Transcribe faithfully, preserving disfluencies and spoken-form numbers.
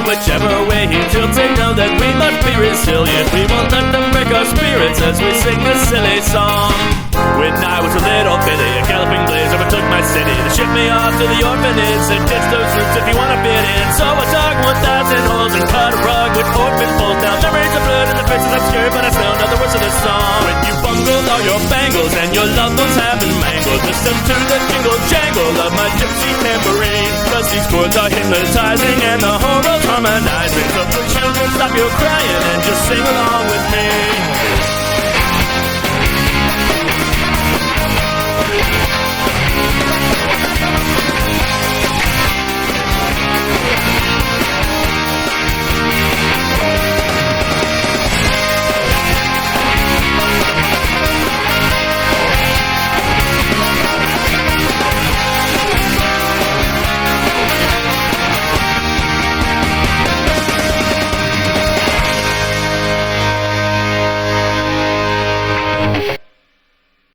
And whichever way he tilts, they know that we must be resilient. We won't let them break our spirits as we sing this silly song. When I was a little bitty, a galloping blaze overtook my city. They shipped me off to the orphanage, said ditch those roots if you wanna fit in. So I dug one thousand holes and cut a rug with orphan pulled down. Memories of blood and the faces obscure, but I still know the words of the song. When you bungled all your bangles and your loved ones have been mangled, listen to the jingle jangle of my gypsy tambourine. Cause these chords are hypnotizing and the whole world's harmonizing. So please children, stop your crying